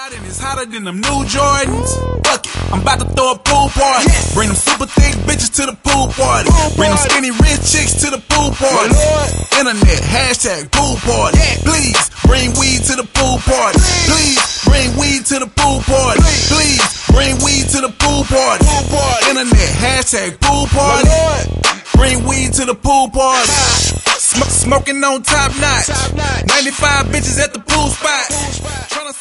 out and it's hotter than them new Jordans. Fuck it, I'm about to throw a pool party. Bring them super thick bitches to the pool party. Bring them skinny rich chicks to the pool party. Internet, hashtag pool party. Please bring weed to the pool party. Please bring weed to the pool party. Please bring weed to the pool party. Internet, hashtag pool party. Bring weed to the pool party. Smoking on top notch. 95 bitches at the pool spot.